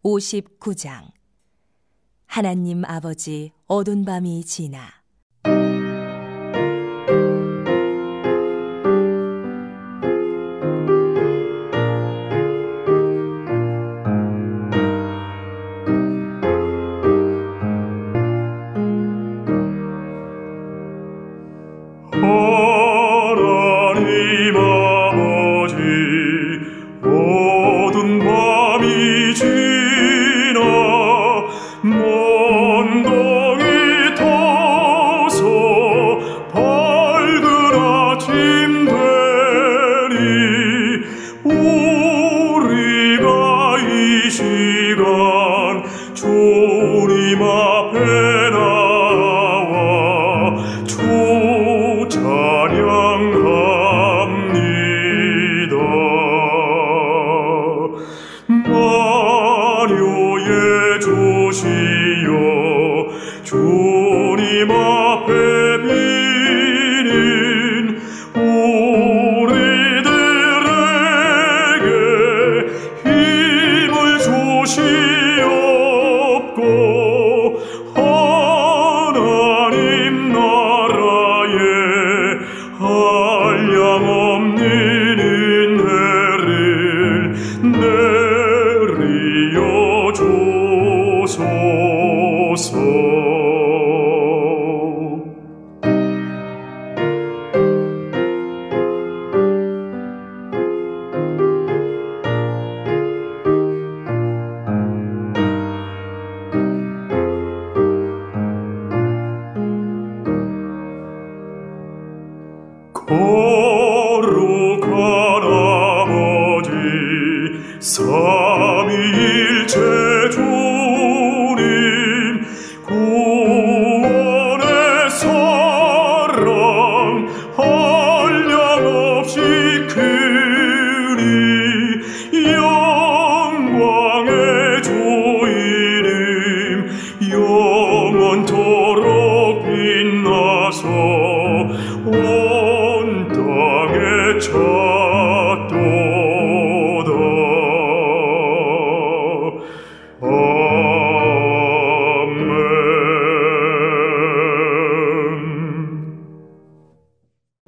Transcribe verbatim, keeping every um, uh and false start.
오십구 장. 하나님 아버지 어두운 밤이 지나. 하나님 아버지 어두운 밤이 지나 먼 동이 터서 밝은 아침 되니 우리가 이 시간 주님 앞에 나와 주 찬양합니다. 만유의 주시여 주님 앞에 비는 우리들에게 힘을 주시옵고 하나님 나라에 한량없는 은혜를 내리어 주소서. 거룩한 아버지 삼위일체 주님 구원의 사랑 한량없이 크니 영광의 주이름 영원토록 빛나서 온 땅에 차